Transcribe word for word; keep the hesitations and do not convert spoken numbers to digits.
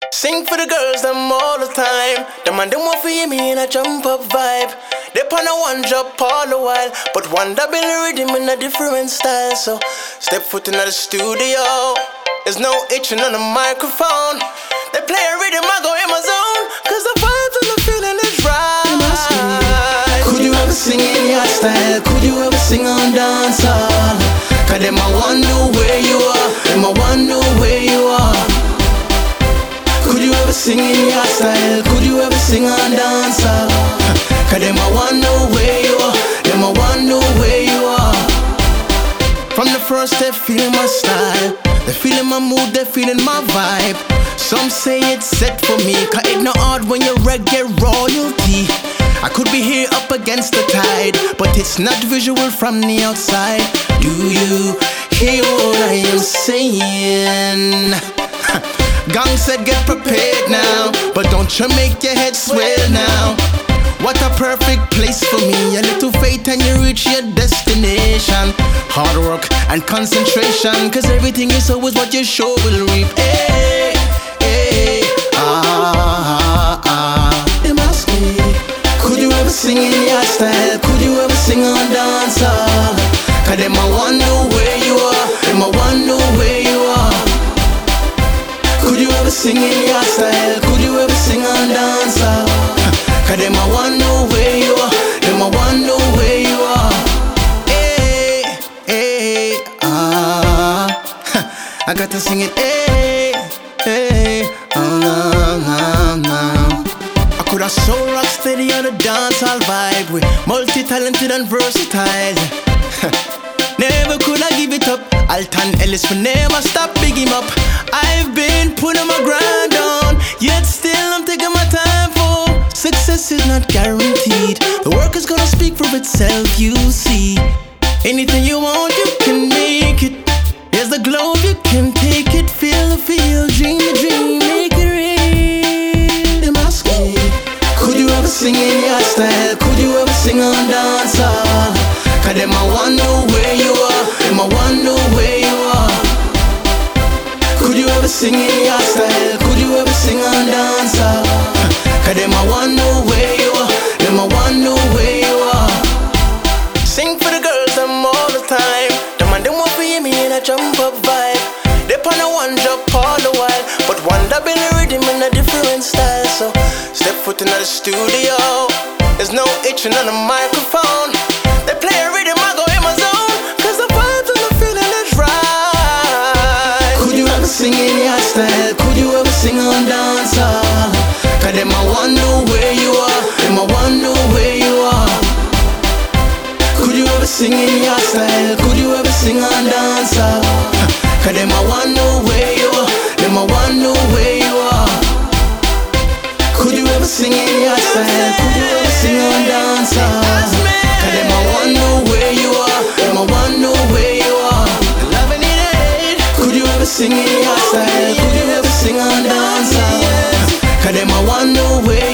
Sing for the girls them all the time. The man them want to hear me in a jump up vibe. They pan a one drop all the while, but one double rhythm in a different style. So step foot in the studio. There's no itching on the microphone. They play a rhythm, I go in my zone, cause the vibes and the feeling is right. Could you ever sing in your style? Could you ever sing on dancehall? Cause them I wonder where you are. Them I wonder where you are. Could you ever sing in your style? Could you ever sing on dancehall? Cause them I wonder where you are. Them I wonder where you are. From the first they feeling my style, they feeling my mood, they feeling my vibe. Some say it's set for me, cause it not hard when you're reggae royalty. I could be here up against the tide, but it's not visual from the outside. Do you hear what I am saying? Gang said get prepared now, but don't you make your head swell now. What a perfect place for me. A little faith and you reach your destination. Hard work and concentration, cause everything you sow is what you sure will reap. Hey, hey, ah, ah, ah. Them ask me, could you ever sing in your style? Could you ever sing on dancehall? Cause them I wonder where you are. Them I wonder where you are. Could you ever sing in your style? Could you ever sing on dancehall? Cause them I wonder where you are. Them I wonder where you are. Hey, hey, ah. I got to sing it. Hey, hey, oh, no, no, no. I could have soul rock steady on a dancehall vibe, with multi-talented and versatile. Never could I give it up. Alton Ellis will never stop, big him up. I've been putting my grind on, yet still I'm taking my time for. Success is not guaranteed. The work is gonna speak for itself, you see. Anything you want, you can make it. Here's the globe, you can take it. Feel the feel, dream the dream, make it real. Them ask me, could you ever sing in your style? Could you ever sing on dancehall? Cause them I wonder where you are. Them I wonder where you are. Could you ever sing in your style? Could you ever sing on dancehall? Cause them I wonder where you are. Them I wonder where you are. Sing for the girls them all the time. The man them want to hear me in a jump up vibe. They pan a one drop all the while, but one double rhythm in a different style. So step foot in the studio. There's no itching on the microphone. They play a rhythm, I go in my zone, cause the vibes and the feeling is right. Could you ever sing in your style? Could you ever sing on dancehall? Cause them I wonder where you are. Them I wonder where you are. Could you ever sing in your style? Could you ever sing on dancehall? Cause them I wonder where you are. Them I wonder where you are. Could you ever sing in your style? Could you ever sing on dancehall? Cause them I wonder where you are. Them I wonder where you are. Loving it. Could you ever sing in your style? Could you ever sing on dancehall? Cause them I wonder where